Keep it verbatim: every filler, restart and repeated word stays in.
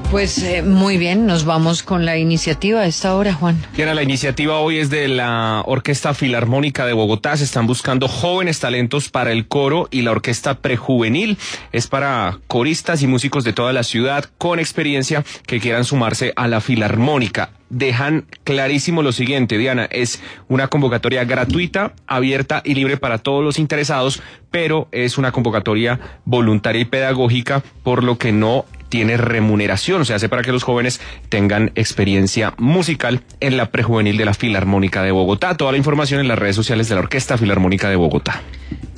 Pues eh, muy bien, nos vamos con la iniciativa a esta hora, Juan. Diana, la iniciativa hoy es de la Orquesta Filarmónica de Bogotá. Se están buscando jóvenes talentos para el coro y la orquesta prejuvenil. Es para coristas y músicos de toda la ciudad con experiencia que quieran sumarse a la Filarmónica. Dejan clarísimo lo siguiente, Diana, es una convocatoria gratuita, abierta y libre para todos los interesados, pero es una convocatoria voluntaria y pedagógica, por lo que no tiene remuneración. Se hace para que los jóvenes tengan experiencia musical en la prejuvenil de la Filarmónica de Bogotá. Toda la información en las redes sociales de la Orquesta Filarmónica de Bogotá.